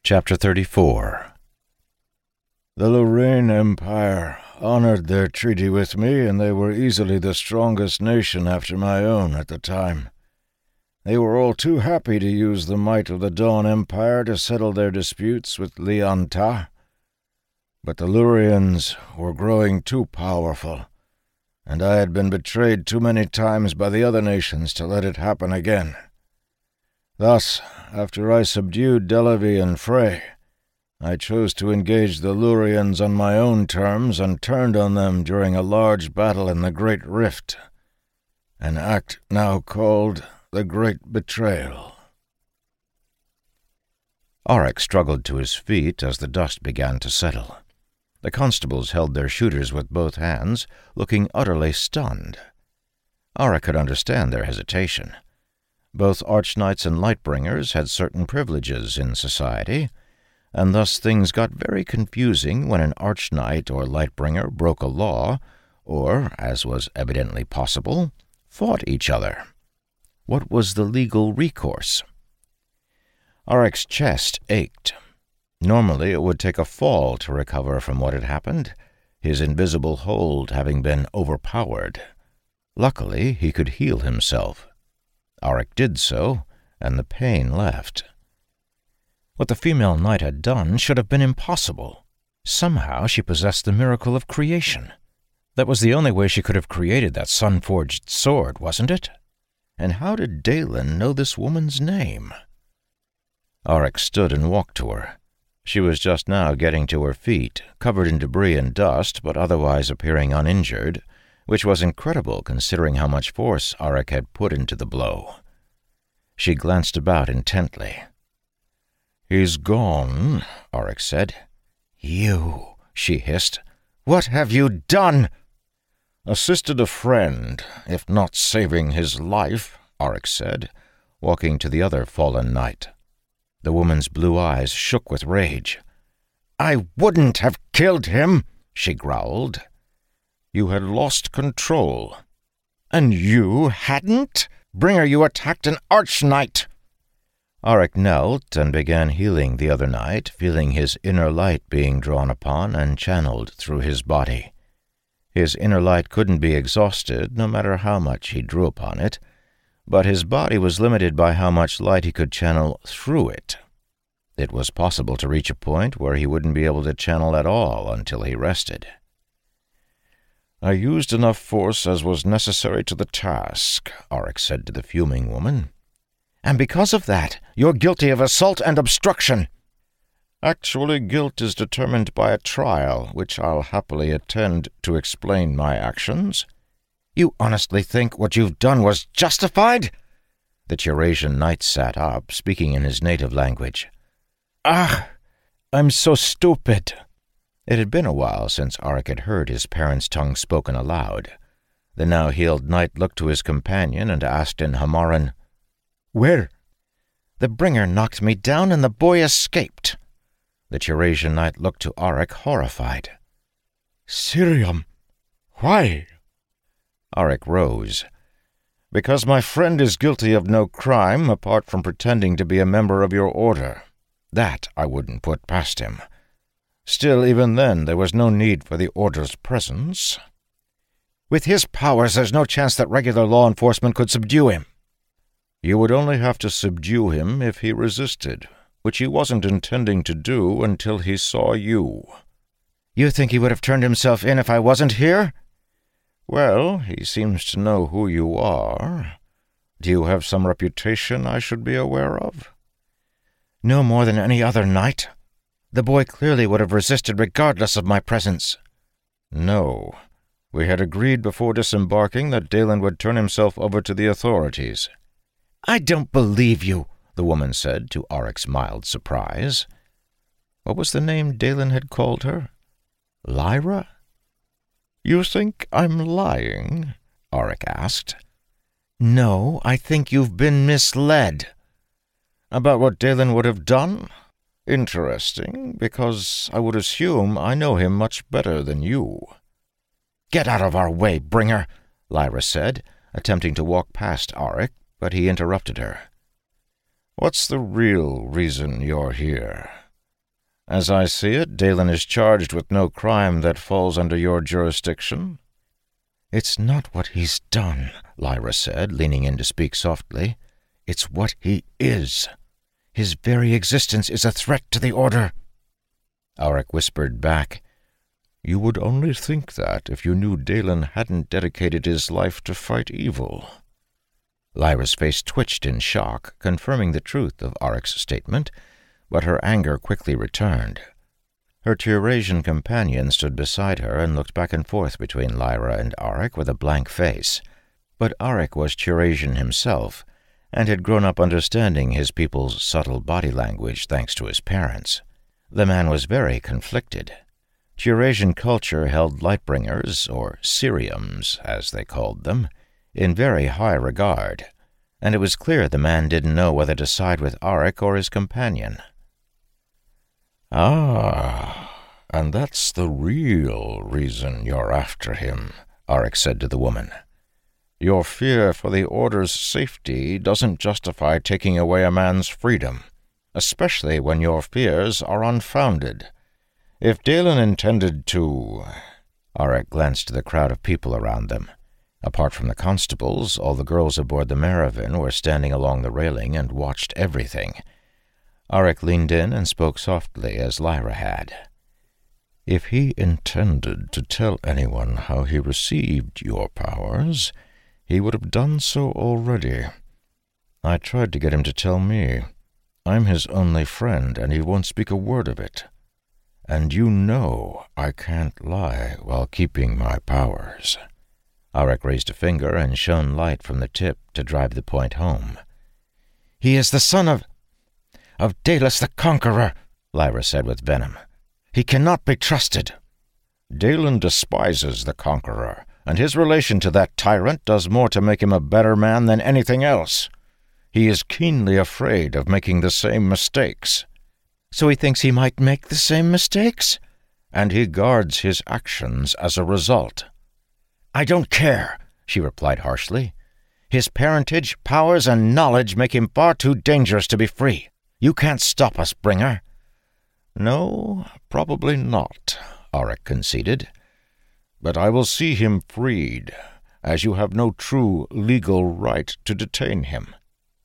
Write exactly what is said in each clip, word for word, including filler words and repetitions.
Chapter thirty-four. The Lorraine Empire honored their treaty with me, and they were easily the strongest nation after my own at the time. They were all too happy to use the might of the Dawn Empire to settle their disputes with Lian Ta. But the Lurians were growing too powerful, and I had been betrayed too many times by the other nations to let it happen again. Thus, after I subdued Delavy and Frey, I chose to engage the Lurians on my own terms and turned on them during a large battle in the Great Rift, an act now called the Great Betrayal. Auric struggled to his feet as the dust began to settle. The constables held their shooters with both hands, looking utterly stunned. Auric could understand their hesitation. Both Archknights and Lightbringers had certain privileges in society, and thus things got very confusing when an Archknight or Lightbringer broke a law, or, as was evidently possible, fought each other. What was the legal recourse? Auric's chest ached. Normally it would take a fall to recover from what had happened, his invisible hold having been overpowered. Luckily, he could heal himself. Auric did so, and the pain left. What the female knight had done should have been impossible. Somehow she possessed the miracle of creation. That was the only way she could have created that sun-forged sword, wasn't it? And how did Dalen know this woman's name? Auric stood and walked to her. She was just now getting to her feet, covered in debris and dust, but otherwise appearing uninjured, which was incredible considering how much force Auric had put into the blow. She glanced about intently. "He's gone," Auric said. "You," she hissed. "What have you done?" "Assisted a friend, if not saving his life," Auric said, walking to the other fallen knight. The woman's blue eyes shook with rage. "I wouldn't have killed him," she growled. "You had lost control." "And you hadn't? Bringer, you attacked an Archknight!" Auric knelt and began healing the other knight, feeling his inner light being drawn upon and channeled through his body. His inner light couldn't be exhausted, no matter how much he drew upon it, but his body was limited by how much light he could channel through it. It was possible to reach a point where he wouldn't be able to channel at all until he rested. "I used enough force as was necessary to the task," Auric said to the fuming woman. "And because of that, you're guilty of assault and obstruction." "Actually, guilt is determined by a trial, which I'll happily attend to explain my actions." "You honestly think what you've done was justified?" The Eurasian knight sat up, speaking in his native language. "Ah, I'm so stupid." It had been a while since Auric had heard his parents' tongue spoken aloud. The now-healed knight looked to his companion and asked in Hamaran, "Where?" "The bringer knocked me down and the boy escaped." The Eurasian knight looked to Auric, horrified. "Cirium, why?" Auric rose. "Because my friend is guilty of no crime apart from pretending to be a member of your order. That I wouldn't put past him. Still, even then, there was no need for the Order's presence." "With his powers, there's no chance that regular law enforcement could subdue him." "You would only have to subdue him if he resisted, which he wasn't intending to do until he saw you." "You think he would have turned himself in if I wasn't here?" "Well, he seems to know who you are. Do you have some reputation I should be aware of?" "No more than any other knight. The boy clearly would have resisted regardless of my presence." "No. We had agreed before disembarking that Dalen would turn himself over to the authorities." "I don't believe you," the woman said, to Auric's mild surprise. What was the name Dalen had called her? Lyra? "You think I'm lying?" Auric asked. "No, I think you've been misled." "About what Dalen would have done? Interesting, because I would assume I know him much better than you." "Get out of our way, Bringer," Lyra said, attempting to walk past Auric, but he interrupted her. "What's the real reason you're here?" As I see it, Dalen is charged with no crime that falls under your jurisdiction." "It's not what he's done," Lyra said, leaning in to speak softly. "It's what he is. His very existence is a threat to the Order." Auric whispered back, "You would only think that if you knew Dalen hadn't dedicated his life to fight evil." Lyra's face twitched in shock, confirming the truth of Auric's statement, but her anger quickly returned. Her Tyrasian companion stood beside her and looked back and forth between Lyra and Auric with a blank face. But Auric was Tyrasian himself, and had grown up understanding his people's subtle body language thanks to his parents. The man was very conflicted. Tyrasian culture held Lightbringers, or Ciriums, as they called them, in very high regard, and it was clear the man didn't know whether to side with Auric or his companion. "Ah, and that's the real reason you're after him," Auric said to the woman. "Your fear for the Order's safety doesn't justify taking away a man's freedom, especially when your fears are unfounded. If Dalen intended to—" Auric glanced to the crowd of people around them. Apart from the constables, all the girls aboard the Maravin were standing along the railing and watched everything. Auric leaned in and spoke softly as Lyra had. "If he intended to tell anyone how he received your powers, he would have done so already. I tried to get him to tell me. I'm his only friend, and he won't speak a word of it. And you know I can't lie while keeping my powers." Auric raised a finger and shone light from the tip to drive the point home. "He is the son of... of Daedalus the Conqueror," Lyra said with venom. "He cannot be trusted." "Dalen despises the Conqueror, and his relation to that tyrant does more to make him a better man than anything else. He is keenly afraid of making the same mistakes." "So he thinks he might make the same mistakes?" "And he guards his actions as a result." "I don't care," she replied harshly. "His parentage, powers, and knowledge make him far too dangerous to be free. You can't stop us, Bringer." "No, probably not," Auric conceded. "But I will see him freed, as you have no true legal right to detain him."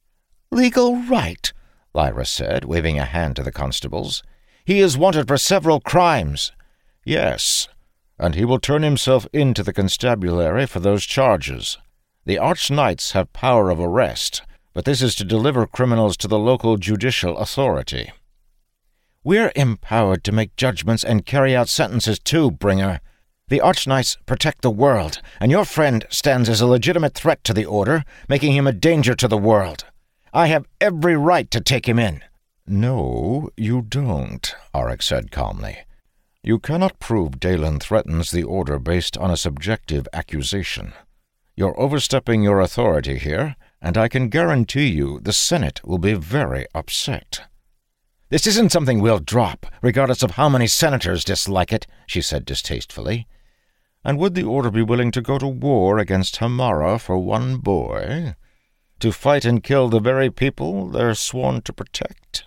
"Legal right?" Lyra said, waving a hand to the constables. "He is wanted for several crimes." "Yes, and he will turn himself in to the constabulary for those charges. The Arch-Knights have power of arrest, but this is to deliver criminals to the local judicial authority." "We're empowered to make judgments and carry out sentences too, Bringer. The Arch-Knights protect the world, and your friend stands as a legitimate threat to the Order, making him a danger to the world. I have every right to take him in." "No, you don't," Auric said calmly. "You cannot prove Dalen threatens the Order based on a subjective accusation. You're overstepping your authority here, and I can guarantee you the Senate will be very upset." "This isn't something we'll drop, regardless of how many senators dislike it," she said distastefully. "And would the Order be willing to go to war against Hamara for one boy? To fight and kill the very people they're sworn to protect?"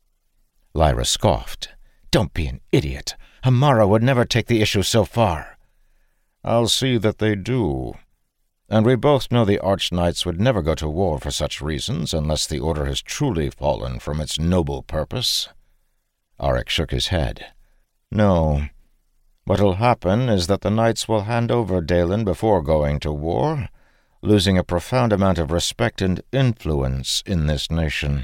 Lyra scoffed. "Don't be an idiot. Hamara would never take the issue so far." "I'll see that they do. And we both know the Arch-Knights would never go to war for such reasons unless the Order has truly fallen from its noble purpose." Auric shook his head. "No. What'll happen is that the Knights will hand over Dalen before going to war, losing a profound amount of respect and influence in this nation."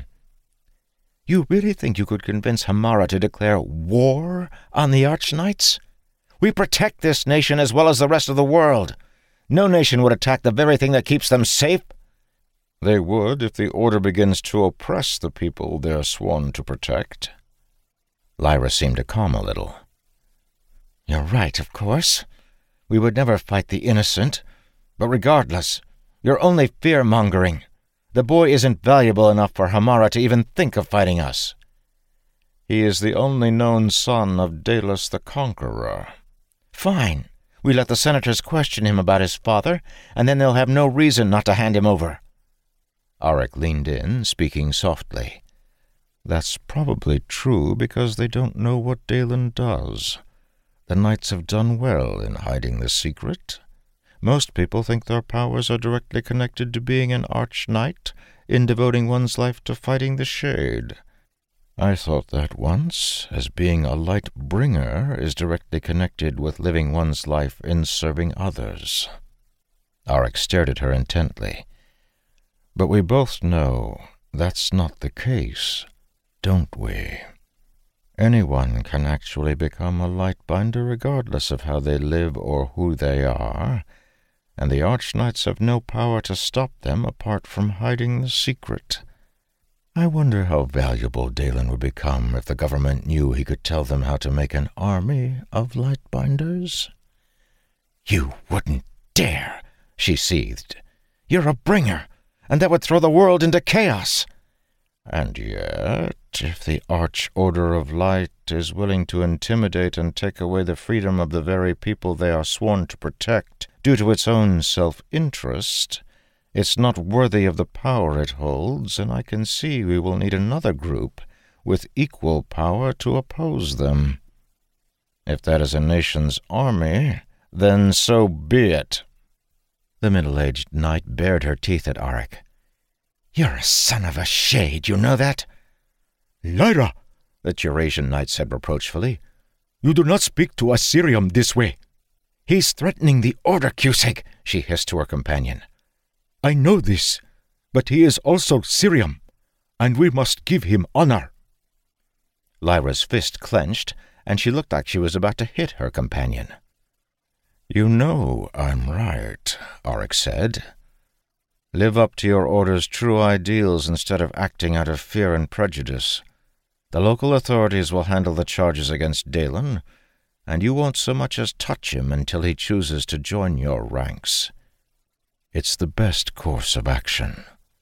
"You really think you could convince Hamara to declare war on the Arch-Knights? We protect this nation as well as the rest of the world. No nation would attack the very thing that keeps them safe." "They would if the Order begins to oppress the people they're sworn to protect." Lyra seemed to calm a little. "You're right, of course. We would never fight the innocent. But regardless, you're only fear-mongering. The boy isn't valuable enough for Hamara to even think of fighting us." "He is the only known son of Daedalus the Conqueror." "Fine. We let the senators question him about his father, and then they'll have no reason not to hand him over." Auric leaned in, speaking softly. That's probably true because they don't know what Dalen does. The knights have done well in hiding the secret. Most people think their powers are directly connected to being an arch-knight in devoting one's life to fighting the Shade. I thought that once, as being a light bringer is directly connected with living one's life in serving others. Arik stared at her intently. But we both know that's not the case, don't we? Anyone can actually become a Lightbinder regardless of how they live or who they are, and the Archknights have no power to stop them apart from hiding the secret. I wonder how valuable Dalen would become if the government knew he could tell them how to make an army of Lightbinders. "You wouldn't dare," she seethed. "You're a bringer, and that would throw the world into chaos." And yet, if the Arch Order of Light is willing to intimidate and take away the freedom of the very people they are sworn to protect due to its own self-interest, it's not worthy of the power it holds, and I can see we will need another group with equal power to oppose them. If that is a nation's army, then so be it. The middle-aged knight bared her teeth at Arik. "You're a son of a shade, you know that?" "Lyra," the Eurasian knight said reproachfully, "you do not speak to Assyrium this way." "He's threatening the Order, Cusack," she hissed to her companion. "I know this, but he is also Syrium, and we must give him honor." Lyra's fist clenched, and she looked like she was about to hit her companion. "You know I'm right," Arik said. "Live up to your Order's true ideals instead of acting out of fear and prejudice. The local authorities will handle the charges against Dalen, and you won't so much as touch him until he chooses to join your ranks. It's the best course of action."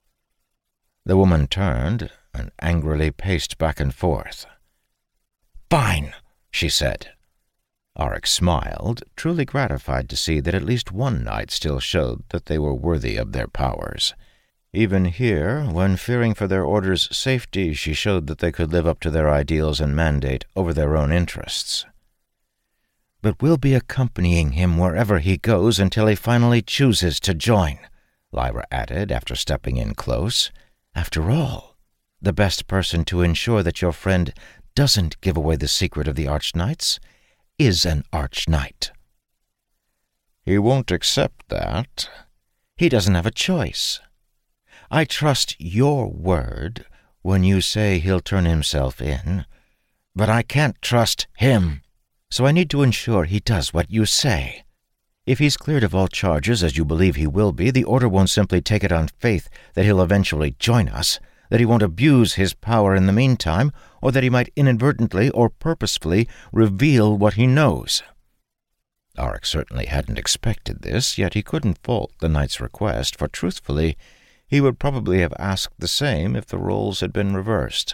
The woman turned and angrily paced back and forth. "Fine," she said. Arik smiled, truly gratified to see that at least one knight still showed that they were worthy of their powers. Even here, when fearing for their Order's safety, she showed that they could live up to their ideals and mandate over their own interests. "But we'll be accompanying him wherever he goes until he finally chooses to join," Lyra added after stepping in close. "After all, the best person to ensure that your friend doesn't give away the secret of the Archknights is an Archknight." "He won't accept that." "He doesn't have a choice. I trust your word when you say he'll turn himself in, but I can't trust him, so I need to ensure he does what you say. If he's cleared of all charges, as you believe he will be, the Order won't simply take it on faith that he'll eventually join us, that he won't abuse his power in the meantime, or that he might inadvertently or purposefully reveal what he knows." Arik certainly hadn't expected this, yet he couldn't fault the knight's request, for truthfully, he would probably have asked the same if the roles had been reversed.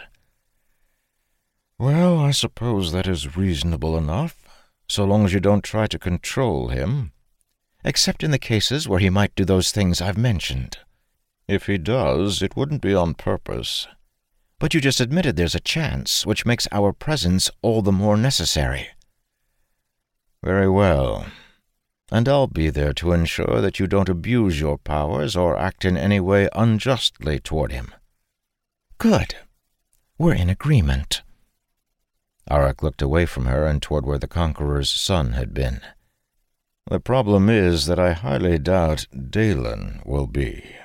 "Well, I suppose that is reasonable enough, so long as you don't try to control him. Except in the cases where he might do those things I've mentioned. If he does, it wouldn't be on purpose." "But you just admitted there's a chance, which makes our presence all the more necessary." "Very well. And I'll be there to ensure that you don't abuse your powers or act in any way unjustly toward him." "Good. We're in agreement." Arik looked away from her and toward where the Conqueror's son had been. "The problem is that I highly doubt Dalen will be."